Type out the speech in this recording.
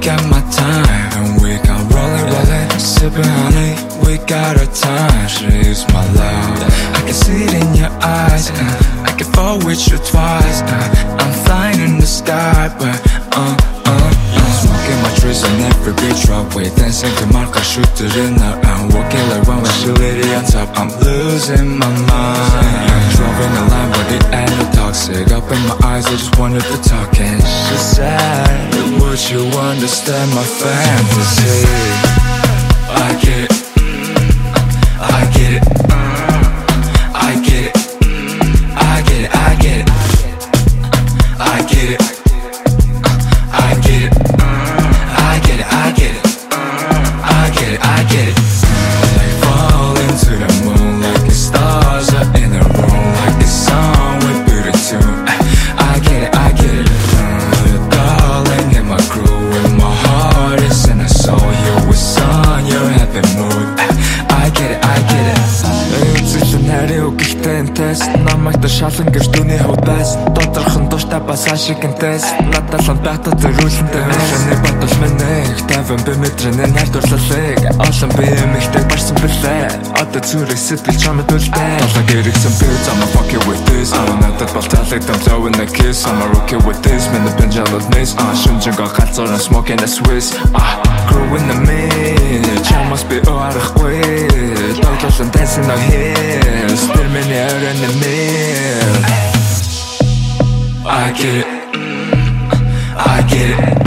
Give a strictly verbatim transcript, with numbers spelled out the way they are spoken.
got my time, and we gon' roll it, roll it, sippin' honey. We got our time, she's my love. I can see it in your eyes, uh, I can fall with you twice, uh, I'm flying in the sky, but uh, uh, uh smoking my trees on every beach road. We dancing to Marco, shooter in the I'm walking like one with you lady on top. I'm losing my mind. I'm drawing a line, but it ain't toxic. Up in my eyes, I just wanted to talk. And she said, would you understand my fantasy? I get it, I get it, I get it, I get it, I get it, I get it, I get it, I get it, I get it, I get it, I get it. Like fall into the moon, like the stars are in a room, like the song with beauty tune. I get it, I get it. You're darling in my crew, and my heart is in a soul. You was on your heaven mood. I get it, I get it. Эцэлэн хариу гэлтэй энэ тест намайг та шалан гэж дүүний хувь байс. Доторхон дууштай бас ашигэн тест. Надад л байтаа зөрүүлэнтэй хэлэний бодол минь таван би мэдрэн энэ хайрлуулалыг олон би эмэгтэй барсан билээ. Одоо зүрх сэтгэл чамд үлдээ. Толгой гэрэгсэн би I'm fucking with this. Надад бол таалагдсан flow in the kiss. I'm okay with this. Мен бэн жалууд нэс. Шүнжэн гоо галзууран smoking the Swiss. Crew in the mid. Чамаас би ойрхгүй. Тоглолон dancing on hills. Тэр миний өрөөнд нэмээ. I get it, I get it.